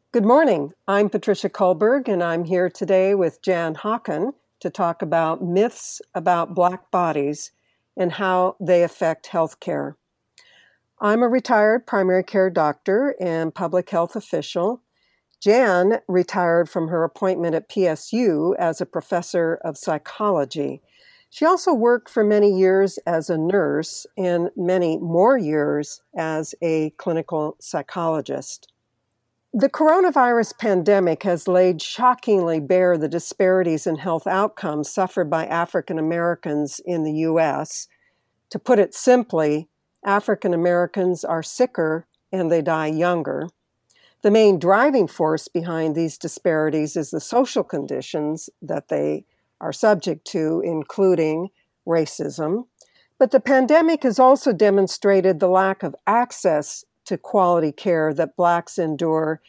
Good morning. I'm Patricia Kullberg, and I'm here today with Jan Hawken to talk about myths about Black bodies and how they affect healthcare. I'm a retired primary care doctor and public health official. Jan retired from her appointment at PSU as a professor of psychology. She also worked for many years as a nurse and many more years as a clinical psychologist. The coronavirus pandemic has laid shockingly bare the disparities in health outcomes suffered by African Americans in the U.S. To put it simply, African Americans are sicker and they die younger. The main driving force behind these disparities is the social conditions that they are subject to, including racism. But the pandemic has also demonstrated the lack of access to quality care that Blacks endure.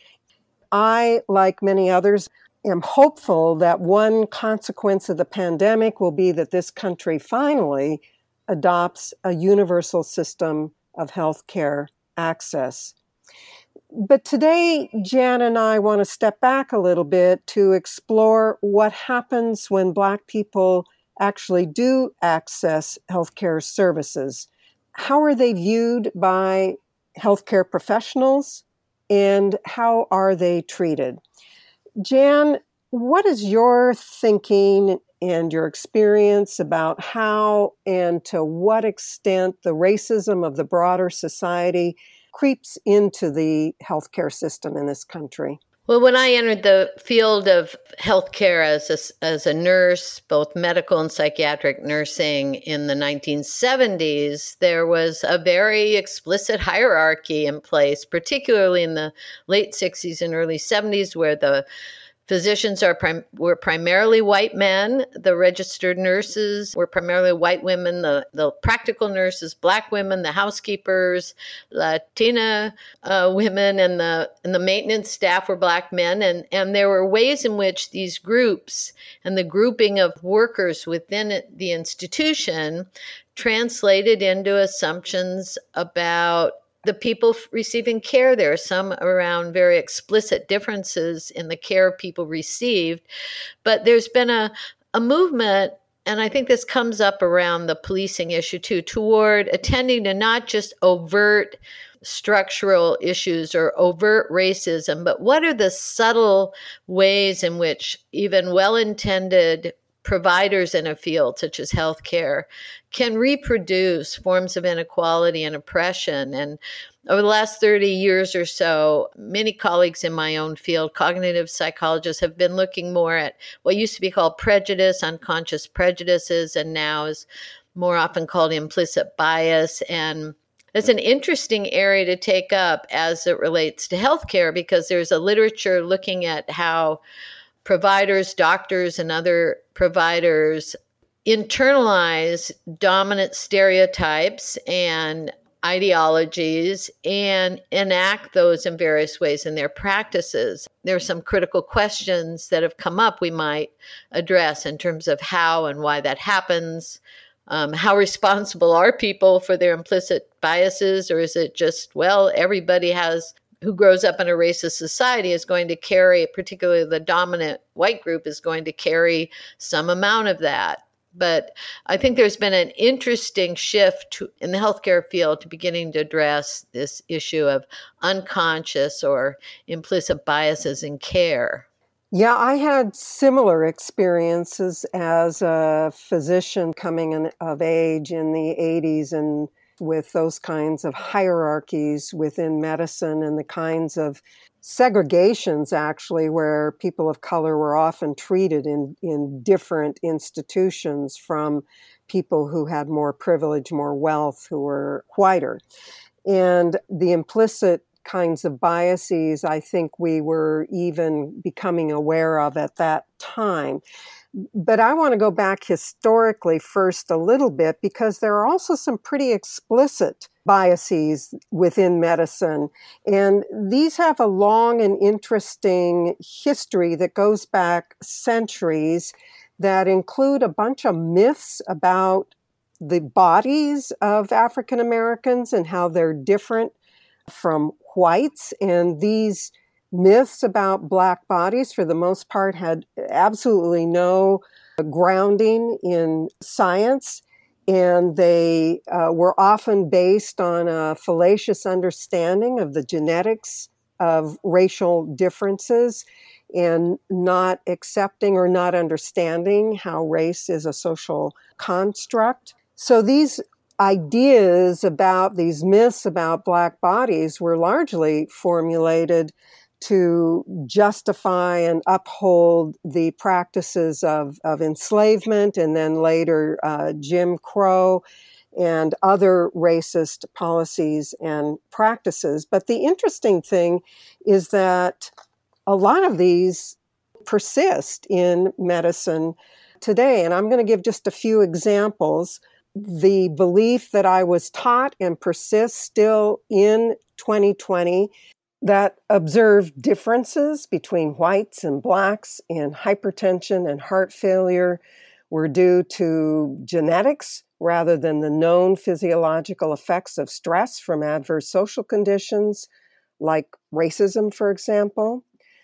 I, like many others, am hopeful that one consequence of the pandemic will be that this country finally adopts a universal system of healthcare access. But today, Jan and I want to step back a little bit to explore what happens when Black people actually do access healthcare services. How are they viewed by healthcare professionals, and how are they treated? Jan, what is your thinking and your experience about how and to what extent the racism of the broader society creeps into the healthcare system in this country? Well, when I entered the field of healthcare as a nurse, both medical and psychiatric nursing in the 1970s, there was a very explicit hierarchy in place, particularly in the late 60s and early 70s, where the physicians were primarily white men. The registered nurses were primarily white women. The practical nurses, Black women, the housekeepers, Latina women, and the maintenance staff were Black men. And there were ways in which these groups and the grouping of workers within the institution translated into assumptions about the people receiving care. There are some around very explicit differences in the care people received, but there's been a movement, and I think this comes up around the policing issue too, toward attending to not just overt structural issues or overt racism, but what are the subtle ways in which even well-intended providers in a field such as healthcare can reproduce forms of inequality and oppression. And over the last 30 years or so, many colleagues in my own field, cognitive psychologists, have been looking more at what used to be called prejudice, unconscious prejudices, and now is more often called implicit bias. And it's an interesting area to take up as it relates to healthcare, because there's a literature looking at how providers, doctors, and other providers internalize dominant stereotypes and ideologies and enact those in various ways in their practices. There are some critical questions that have come up we might address in terms of how and why that happens. How responsible are people for their implicit biases, or is it just, well, everybody who grows up in a racist society is going to carry, particularly the dominant white group, is going to carry some amount of that. But I think there's been an interesting shift in the healthcare field to beginning to address this issue of unconscious or implicit biases in care. Yeah, I had similar experiences as a physician coming of age in the 80s, and with those kinds of hierarchies within medicine and the kinds of segregations, actually, where people of color were often treated in different institutions from people who had more privilege, more wealth, who were whiter. And the implicit kinds of biases, I think we were even becoming aware of at that time. But I want to go back historically first a little bit, because there are also some pretty explicit biases within medicine. And these have a long and interesting history that goes back centuries that include a bunch of myths about the bodies of African Americans and how they're different from whites. And these myths about Black bodies, for the most part, had absolutely no grounding in science, and they were often based on a fallacious understanding of the genetics of racial differences and not accepting or not understanding how race is a social construct. So these ideas about these myths about Black bodies were largely formulated to justify and uphold the practices of enslavement and then later Jim Crow and other racist policies and practices. But the interesting thing is that a lot of these persist in medicine today. And I'm going to give just a few examples. The belief that I was taught and persists still in 2020 that observed differences between whites and Blacks in hypertension and heart failure were due to genetics rather than the known physiological effects of stress from adverse social conditions, like racism, for example.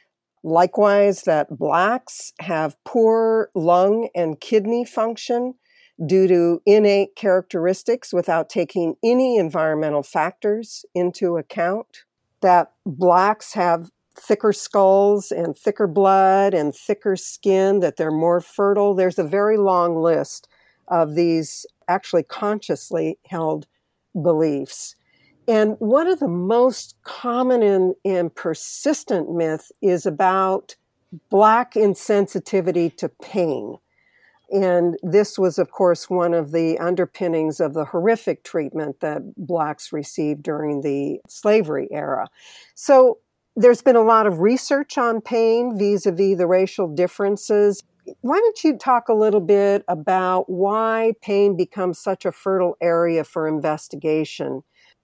Likewise, that Blacks have poor lung and kidney function due to innate characteristics without taking any environmental factors into account. That Blacks have thicker skulls and thicker blood and thicker skin, that they're more fertile. There's a very long list of these actually consciously held beliefs. And one of the most common and persistent myths is about Black insensitivity to pain. And this was, of course, one of the underpinnings of the horrific treatment that Blacks received during the slavery era. So there's been a lot of research on pain vis-a-vis the racial differences. Why don't you talk a little bit about why pain becomes such a fertile area for investigation?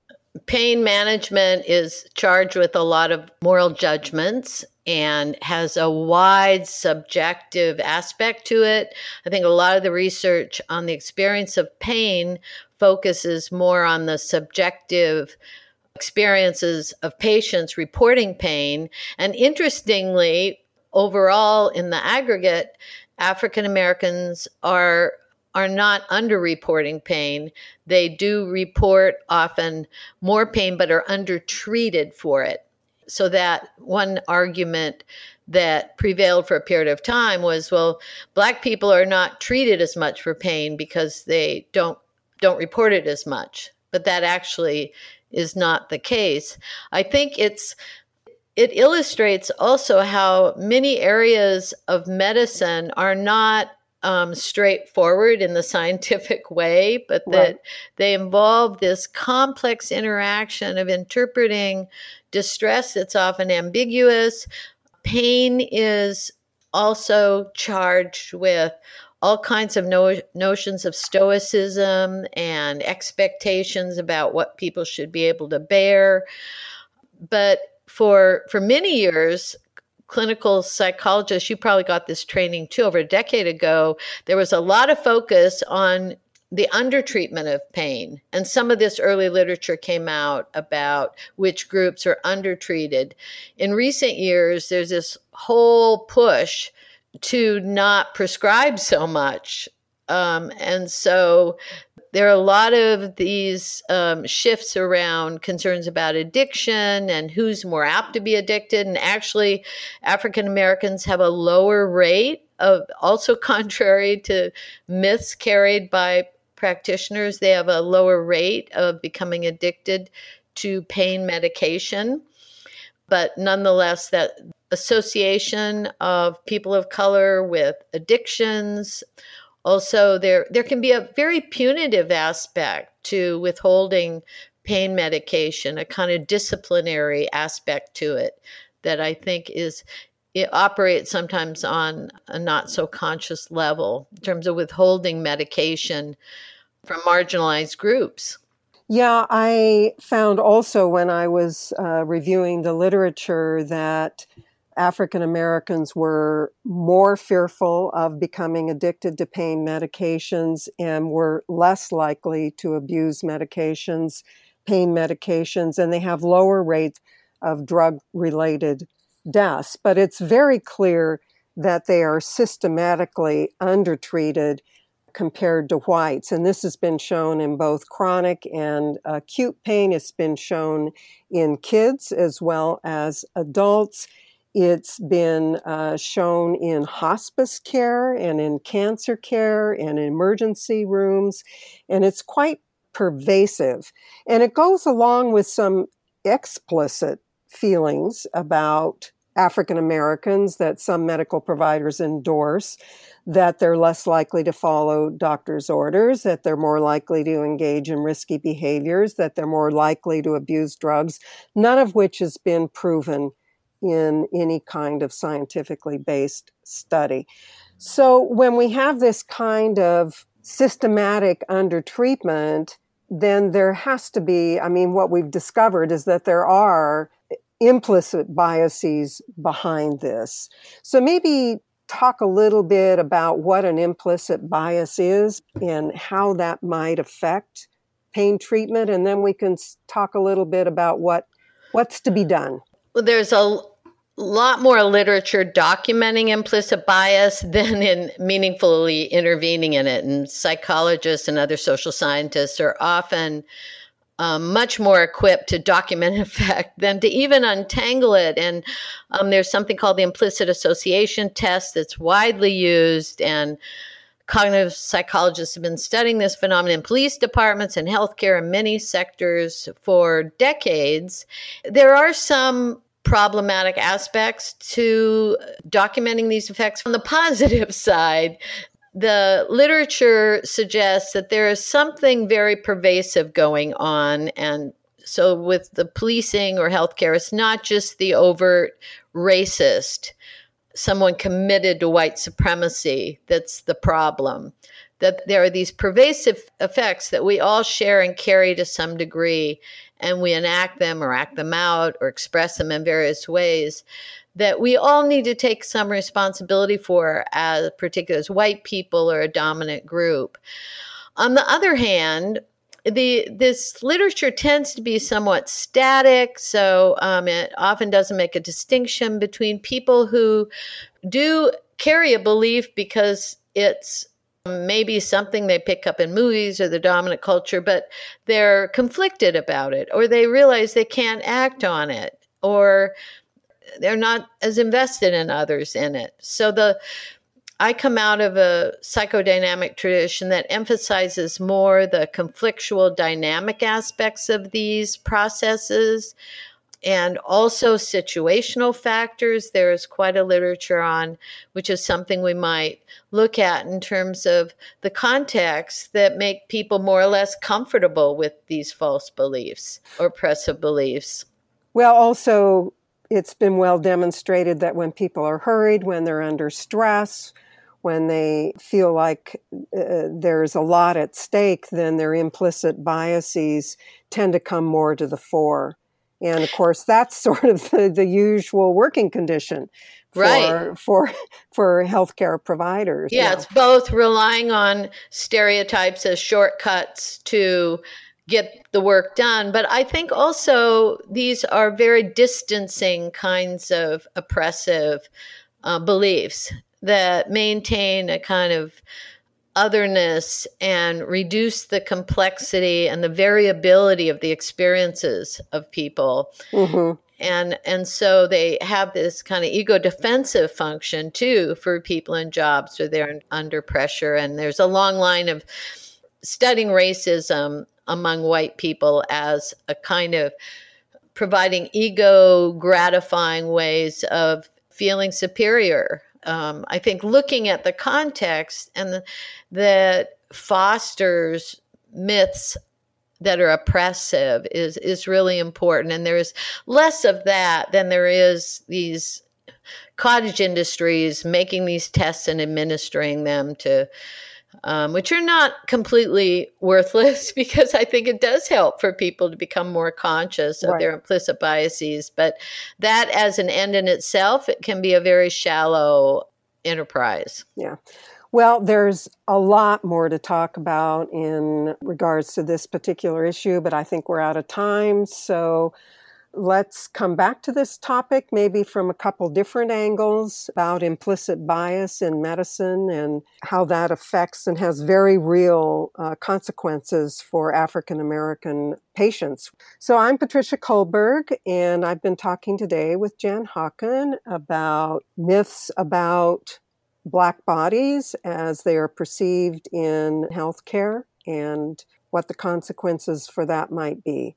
Pain management is charged with a lot of moral judgments and has a wide subjective aspect to it. I think a lot of the research on the experience of pain focuses more on the subjective experiences of patients reporting pain. And interestingly, overall, in the aggregate, African Americans are not underreporting pain. They do report often more pain, but are undertreated for it. So that one argument that prevailed for a period of time was, well, Black people are not treated as much for pain because they don't report it as much. But that actually is not the case. I think it illustrates also how many areas of medicine are not straightforward in the scientific way, but that they involve this complex interaction of interpreting distress that's often ambiguous. Pain is also charged with all kinds of notions of stoicism and expectations about what people should be able to bear. But for many years, clinical psychologists, you probably got this training too, over a decade ago, there was a lot of focus on the undertreatment of pain. And some of this early literature came out about which groups are undertreated. In recent years, there's this whole push to not prescribe so much. And so there are a lot of these shifts around concerns about addiction and who's more apt to be addicted. And actually, African Americans have a lower rate of, also contrary to myths carried by practitioners, they have a lower rate of becoming addicted to pain medication. But nonetheless, that association of people of color with addictions. Also, there can be a very punitive aspect to withholding pain medication, a kind of disciplinary aspect to it that I think it operates sometimes on a not so conscious level in terms of withholding medication from marginalized groups. Yeah, I found also when I was reviewing the literature that African Americans were more fearful of becoming addicted to pain medications and were less likely to abuse medications, pain medications, and they have lower rates of drug-related deaths, but it's very clear that they are systematically undertreated compared to whites. And this has been shown in both chronic and acute pain. It's been shown in kids as well as adults. It's been shown in hospice care and in cancer care and in emergency rooms. And it's quite pervasive. And it goes along with some explicit feelings about African Americans that some medical providers endorse, that they're less likely to follow doctors' orders, that they're more likely to engage in risky behaviors, that they're more likely to abuse drugs, none of which has been proven in any kind of scientifically based study. So when we have this kind of systematic undertreatment, then there has to be, what we've discovered is that there are implicit biases behind this. So maybe talk a little bit about what an implicit bias is and how that might affect pain treatment, and then we can talk a little bit about what's to be done. Well, there's a lot more literature documenting implicit bias than in meaningfully intervening in it, and psychologists and other social scientists are often much more equipped to document effect than to even untangle it. And there's something called the implicit association test that's widely used, and cognitive psychologists have been studying this phenomenon in police departments and healthcare and many sectors for decades. There are some problematic aspects to documenting these effects. On the positive side, the literature suggests that there is something very pervasive going on. And so with the policing or healthcare, it's not just the overt racist, someone committed to white supremacy that's the problem. That there are these pervasive effects that we all share and carry to some degree, and we enact them or act them out or express them in various ways that we all need to take some responsibility for, as particularly as white people or a dominant group. On the other hand, this literature tends to be somewhat static, so it often doesn't make a distinction between people who do carry a belief because it's maybe something they pick up in movies or the dominant culture, but they're conflicted about it, or they realize they can't act on it, or they're not as invested in others in it. So I come out of a psychodynamic tradition that emphasizes more the conflictual dynamic aspects of these processes and also situational factors. There is quite a literature on, which is something we might look at in terms of the context that make people more or less comfortable with these false beliefs or oppressive beliefs. Well, also, it's been well demonstrated that when people are hurried, when they're under stress, when they feel like there's a lot at stake, then their implicit biases tend to come more to the fore. And of course, that's sort of the usual working condition for healthcare providers. Yeah, it's both relying on stereotypes as shortcuts to get the work done. But I think also these are very distancing kinds of oppressive beliefs that maintain a kind of otherness and reduce the complexity and the variability of the experiences of people. Mm-hmm. And so they have this kind of ego defensive function too for people in jobs where they're under pressure. And there's a long line of studying racism among white people as a kind of providing ego gratifying ways of feeling superior. I think looking at the context and that fosters myths that are oppressive is really important. And there's less of that than there is these cottage industries making these tests and administering them to which are not completely worthless, because I think it does help for people to become more conscious of their implicit biases. But that as an end in itself, it can be a very shallow enterprise. Yeah. Well, there's a lot more to talk about in regards to this particular issue, but I think we're out of time. So Let's come back to this topic, maybe from a couple different angles, about implicit bias in medicine and how that affects and has very real consequences for African American patients. So I'm Patricia Kullberg, and I've been talking today with Jan Hawken about myths about Black bodies as they are perceived in healthcare and what the consequences for that might be.